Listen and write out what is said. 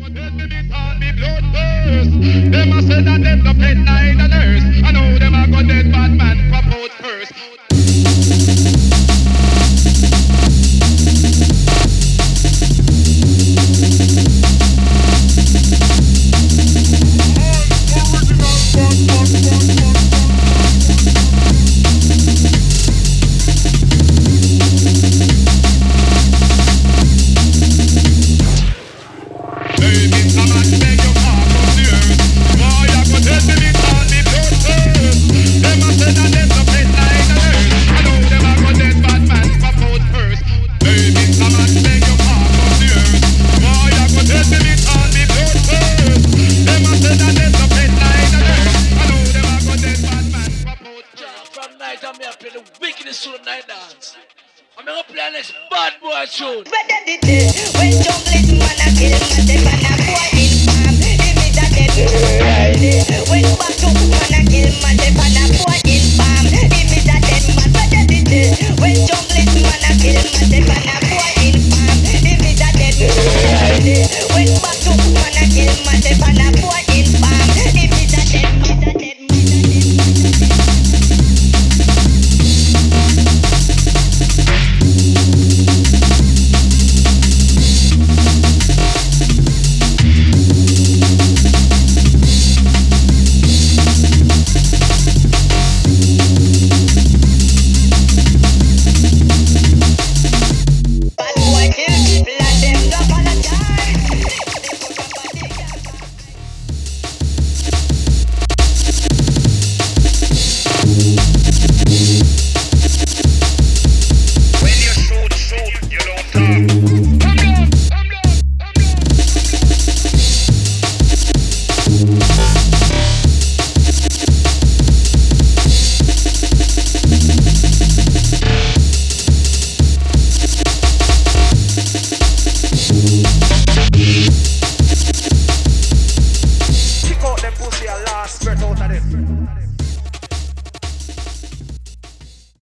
Them a say that them no pet neither nurse. I know them a go dead bad man propose first. I'm gonna play this bad boy tune. Better the day when jumbling man a kill man, them man a boy in farm. Give me that dead. When back up man a kill man, them man a boy in farm. Give me that dead man. Better the day when jumbling man a kill man, them man a boy in farm. Give me that dead. When back up man a kill man, them man a